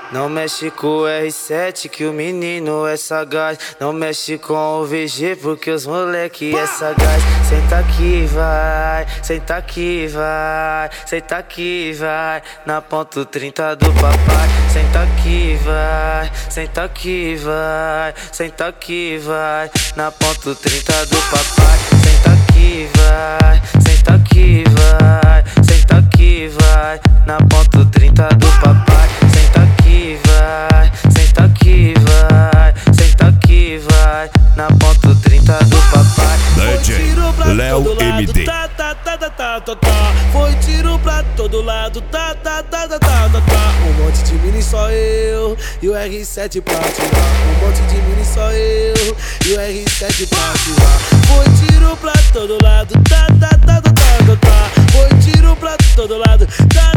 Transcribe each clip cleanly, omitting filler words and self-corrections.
Não mexe com o R7 que o menino é sagaz. Não mexe com o VG porque os moleque é sagaz. Senta aqui vai, senta aqui vai, senta aqui vai. Na ponto 30 do papai. Senta aqui vai, senta aqui vai, senta aqui vai. Na ponto 30 do papai. Senta aqui vai, senta aqui vai, senta aqui vai. Na ponto 30 do papai. Senta aqui vai, senta aqui vai, senta aqui vai. Na ponto 30 do papai. DJ Léo MD. Foi tiro pra todo lado, Um monte de mini só eu e o R7 pra atirar. Um monte de mini só eu e o R7 pra atirar. Foi tiro pra todo lado, Foi tiro pra todo lado,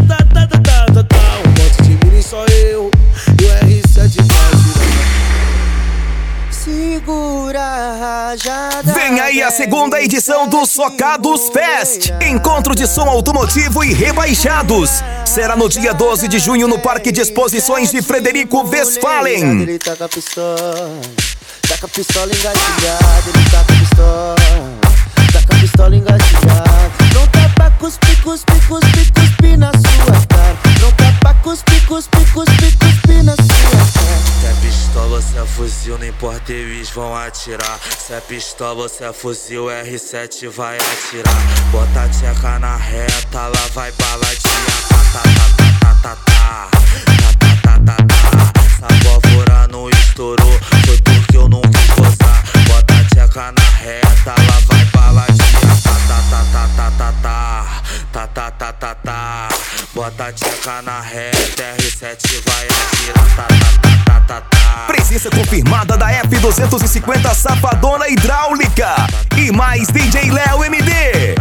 Um monte de mini só eu e o R7 pra atirar. Segura a rajada. Vem aí a segunda edição do Socados Fest, encontro de som automotivo e rebaixados. Será no dia 12 de junho no Parque de Exposições de Frederico Westphalen. Ele taca a pistola engatilhada. Ele taca a pistola engatilhada. Não tá pra cuspir na sua cara. Não tá pra cuspir na sua cara. Se é pistola ou se é fuzil, não importa, eles vão atirar. Se é pistola ou se é fuzil, R7 vai atirar. Bota a tcheca na reta, lá vai baladinha. Essa pólvora não estourou, foi porque eu não quis gozar. Bota a tcheca na reta, lá vai baladinha. Bota a tcheca na reta, R7 vai atirar. Presença confirmada da F250 Safadona Hidráulica e mais DJ Léo MD.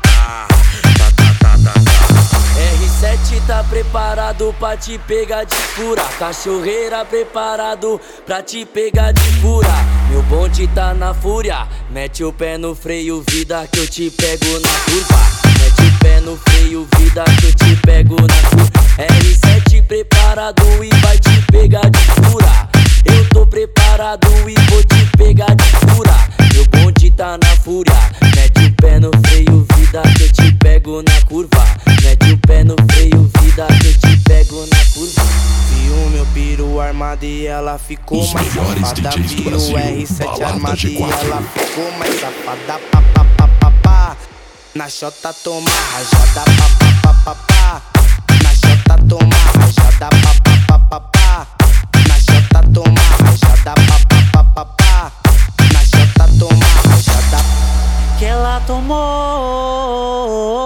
R7 tá preparado pra te pegar de fura. Cachorreira preparado pra te pegar de fura. Meu bonde tá na fúria. Mete o pé no freio, vida, que eu te pego na curva. Mete o pé no freio, vida, que eu te pego na curva. R7 preparado e vai te pegar de fura. Eu tô preparado e vou te pegar de fura. Meu bonde tá na fúria. Mete o pé no freio, vida, que eu te pego na curva. Mete o pé no freio, vida, que eu te pego na curva. Vi o meu piru armado e ela ficou Os mais melhores safada. DJs do Vi o Brasil, R7 balada armado e G4. ela ficou mais safada. Pá, pá, pá, pá, pá. Na chota toma rajada. Pá, pá, pá, pá, pá. Na chota toma rajada. Pá, pá, pá, pá, pá. Na chota toma rajada. Pá, pá, pá, pá, pá. Na chota toma rajada. Que ela tomou